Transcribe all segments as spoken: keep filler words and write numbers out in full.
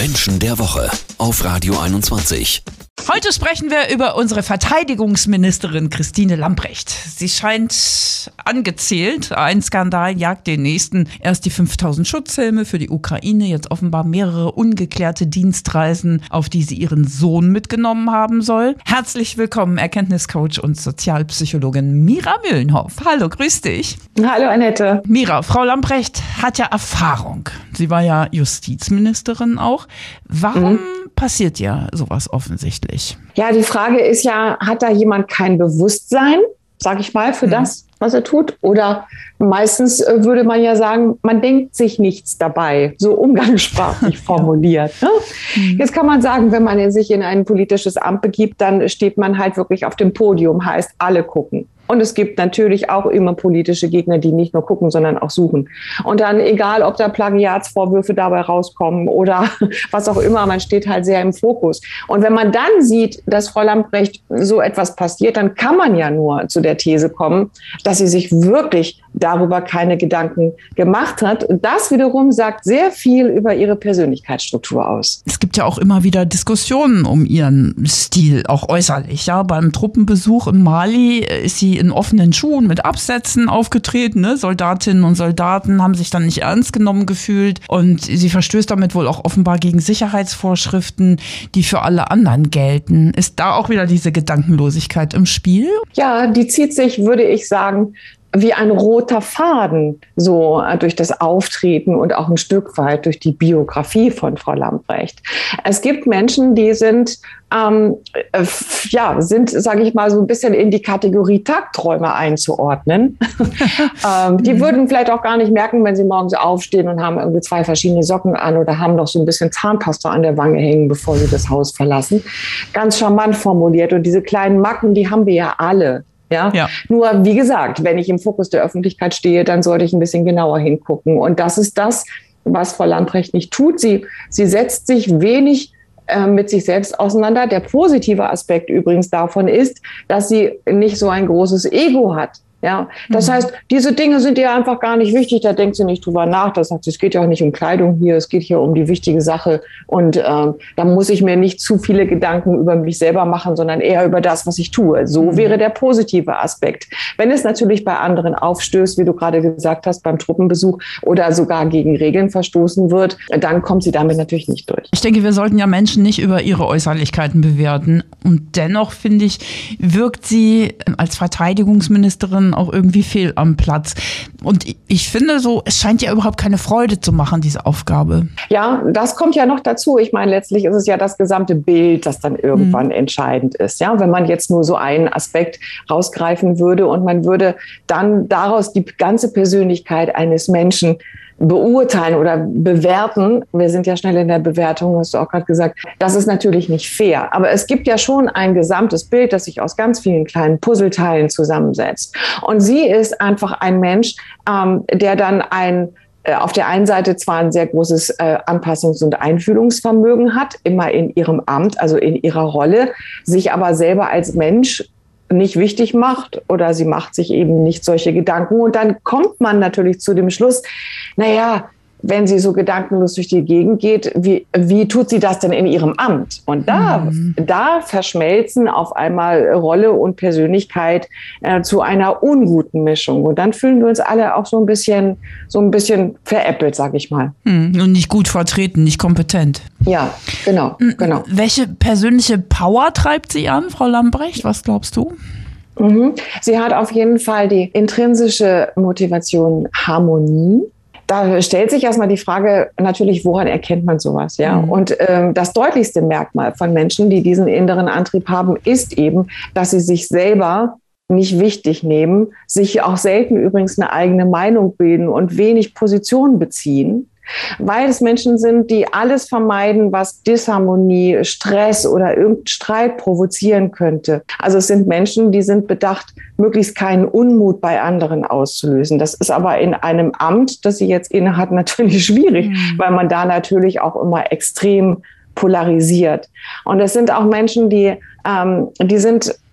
Menschen der Woche auf Radio einundzwanzig. Heute sprechen wir über unsere Verteidigungsministerin Christine Lambrecht. Sie scheint angezählt. Ein Skandal jagt den nächsten. Erst die fünftausend Schutzhelme für die Ukraine, jetzt offenbar mehrere ungeklärte Dienstreisen, auf die sie ihren Sohn mitgenommen haben soll. Herzlich willkommen, Erkenntniscoach und Sozialpsychologin Mira Mühlenhoff. Hallo, grüß dich. Hallo, Annette. Mira, Frau Lambrecht hat ja Erfahrung. Sie war ja Justizministerin auch. Warum mhm. passiert ja sowas offensichtlich? Ja, die Frage ist ja, hat da jemand kein Bewusstsein, sag ich mal, für mhm. das, was er tut? Oder meistens äh, würde man ja sagen, man denkt sich nichts dabei, so umgangssprachlich formuliert. Ne? Mhm. Jetzt kann man sagen, wenn man sich in ein politisches Amt begibt, dann steht man halt wirklich auf dem Podium, heißt alle gucken. Und es gibt natürlich auch immer politische Gegner, die nicht nur gucken, sondern auch suchen. Und dann, egal ob da Plagiatsvorwürfe dabei rauskommen oder was auch immer, man steht halt sehr im Fokus. Und wenn man dann sieht, dass Frau Lambrecht so etwas passiert, dann kann man ja nur zu der These kommen, dass sie sich wirklich darüber keine Gedanken gemacht hat. Und das wiederum sagt sehr viel über ihre Persönlichkeitsstruktur aus. Es gibt ja auch immer wieder Diskussionen um ihren Stil, auch äußerlich. Ja, beim Truppenbesuch in Mali ist sie in offenen Schuhen mit Absätzen aufgetreten. Ne? Soldatinnen und Soldaten haben sich dann nicht ernst genommen gefühlt und sie verstößt damit wohl auch offenbar gegen Sicherheitsvorschriften, die für alle anderen gelten. Ist da auch wieder diese Gedankenlosigkeit im Spiel? Ja, die zieht sich, würde ich sagen, wie ein roter Faden so durch das Auftreten und auch ein Stück weit durch die Biografie von Frau Lambrecht. Es gibt Menschen, die sind, ähm, äh, ja, sind, sage ich mal, so ein bisschen in die Kategorie Tagträumer einzuordnen. ähm, die würden vielleicht auch gar nicht merken, wenn sie morgens aufstehen und haben irgendwie zwei verschiedene Socken an oder haben noch so ein bisschen Zahnpasta an der Wange hängen, bevor sie das Haus verlassen. Ganz charmant formuliert. Und diese kleinen Macken, die haben wir ja alle. Ja? ja, nur wie gesagt, wenn ich im Fokus der Öffentlichkeit stehe, dann sollte ich ein bisschen genauer hingucken. Und das ist das, was Frau Lambrecht nicht tut. Sie, sie setzt sich wenig äh, mit sich selbst auseinander. Der positive Aspekt übrigens davon ist, dass sie nicht so ein großes Ego hat. Ja, das mhm. heißt, diese Dinge sind ihr einfach gar nicht wichtig, da denkt sie nicht drüber nach. Das heißt, es geht ja auch nicht um Kleidung hier, es geht hier um die wichtige Sache. Und ähm, da muss ich mir nicht zu viele Gedanken über mich selber machen, sondern eher über das, was ich tue. So mhm. wäre der positive Aspekt. Wenn es natürlich bei anderen aufstößt, wie du gerade gesagt hast, beim Truppenbesuch oder sogar gegen Regeln verstoßen wird, dann kommt sie damit natürlich nicht durch. Ich denke, wir sollten ja Menschen nicht über ihre Äußerlichkeiten bewerten. Und dennoch, finde ich, wirkt sie als Verteidigungsministerin auch irgendwie fehl am Platz. Und ich finde so, es scheint ja überhaupt keine Freude zu machen, diese Aufgabe. Ja, das kommt ja noch dazu. Ich meine, letztlich ist es ja das gesamte Bild, das dann irgendwann mhm. entscheidend ist. Ja, wenn man jetzt nur so einen Aspekt rausgreifen würde und man würde dann daraus die ganze Persönlichkeit eines Menschen beurteilen oder bewerten. Wir sind ja schnell in der Bewertung, hast du auch gerade gesagt. Das ist natürlich nicht fair. Aber es gibt ja schon ein gesamtes Bild, das sich aus ganz vielen kleinen Puzzleteilen zusammensetzt. Und sie ist einfach ein Mensch, ähm, der dann ein auf der einen Seite zwar ein sehr großes äh, Anpassungs- und Einfühlungsvermögen hat, immer in ihrem Amt, also in ihrer Rolle, sich aber selber als Mensch nicht wichtig macht oder sie macht sich eben nicht solche Gedanken. Und dann kommt man natürlich zu dem Schluss, naja, wenn sie so gedankenlos durch die Gegend geht, wie, wie tut sie das denn in ihrem Amt? Und da, mhm. da verschmelzen auf einmal Rolle und Persönlichkeit äh, zu einer unguten Mischung. Und dann fühlen wir uns alle auch so ein bisschen, so ein bisschen veräppelt, sag ich mal. Mhm. Und nicht gut vertreten, nicht kompetent. Ja, genau, genau. Welche persönliche Power treibt sie an, Frau Lambrecht? Was glaubst du? Mhm. Sie hat auf jeden Fall die intrinsische Motivation Harmonie. Da stellt sich erstmal die Frage natürlich, woran erkennt man sowas? Ja? Mhm. Und ähm, das deutlichste Merkmal von Menschen, die diesen inneren Antrieb haben, ist eben, dass sie sich selber nicht wichtig nehmen, sich auch selten übrigens eine eigene Meinung bilden und wenig Position beziehen. Weil es Menschen sind, die alles vermeiden, was Disharmonie, Stress oder irgendeinen Streit provozieren könnte. Also es sind Menschen, die sind bedacht, möglichst keinen Unmut bei anderen auszulösen. Das ist aber in einem Amt, das sie jetzt innehat, natürlich schwierig, mhm. weil man da natürlich auch immer extrem polarisiert. Und es sind auch Menschen, die, ähm, die sind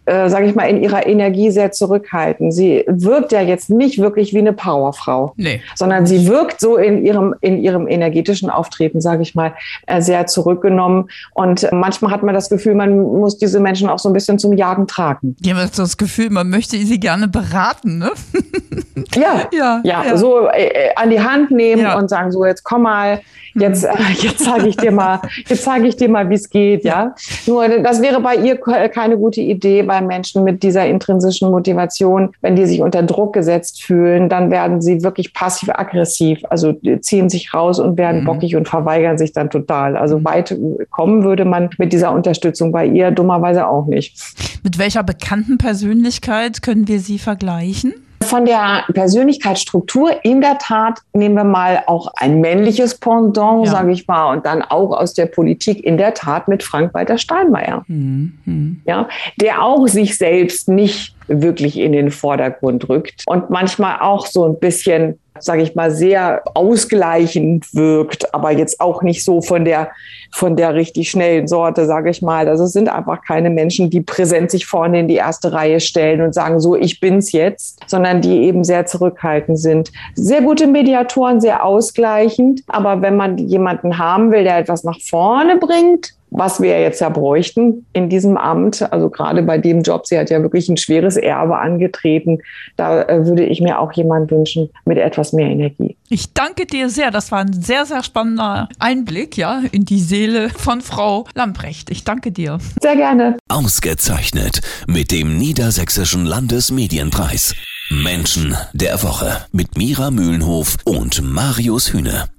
äh, sage ich mal, in ihrer Energie sehr zurückhaltend. Sie wirkt ja jetzt nicht wirklich wie eine Powerfrau, nee. sondern sie wirkt so in ihrem, in ihrem energetischen Auftreten, sage ich mal, äh, sehr zurückgenommen. Und manchmal hat man das Gefühl, man muss diese Menschen auch so ein bisschen zum Jagen tragen. Die haben das Gefühl, man möchte sie gerne beraten, ne? Ja, ja, ja, ja. so äh, an die Hand nehmen ja. und sagen, so jetzt komm mal, jetzt, äh, jetzt sage ich dir mal, jetzt sage ich dir mal, wie es geht, ja. Nur das wäre bei ihr keine gute Idee, bei Menschen mit dieser intrinsischen Motivation, wenn die sich unter Druck gesetzt fühlen, dann werden sie wirklich passiv-aggressiv, also ziehen sich raus und werden mhm. bockig und verweigern sich dann total. Also weit kommen würde man mit dieser Unterstützung bei ihr dummerweise auch nicht. Mit welcher bekannten Persönlichkeit können wir sie vergleichen? Von der Persönlichkeitsstruktur in der Tat nehmen wir mal auch ein männliches Pendant, ja. sage ich mal, und dann auch aus der Politik in der Tat mit Frank-Walter Steinmeier, mhm. ja, der auch sich selbst nicht wirklich in den Vordergrund rückt und manchmal auch so ein bisschen, sage ich mal, sehr ausgleichend wirkt, aber jetzt auch nicht so von der von der richtig schnellen Sorte, sage ich mal. Also es sind einfach keine Menschen, die präsent sich vorne in die erste Reihe stellen und sagen, so, ich bin's jetzt, sondern die eben sehr zurückhaltend sind. Sehr gute Mediatoren, sehr ausgleichend, aber wenn man jemanden haben will, der etwas nach vorne bringt, was wir jetzt ja bräuchten in diesem Amt, also gerade bei dem Job, sie hat ja wirklich ein schweres Erbe angetreten, da äh, würde ich mir auch jemanden wünschen mit etwas mehr Energie. Ich danke dir sehr, das war ein sehr, sehr spannender Einblick, ja, in die Seele von Frau Lamprecht. Ich danke dir. Sehr gerne. Ausgezeichnet mit dem Niedersächsischen Landesmedienpreis. Menschen der Woche mit Mira Mühlenhof und Marius Hühne.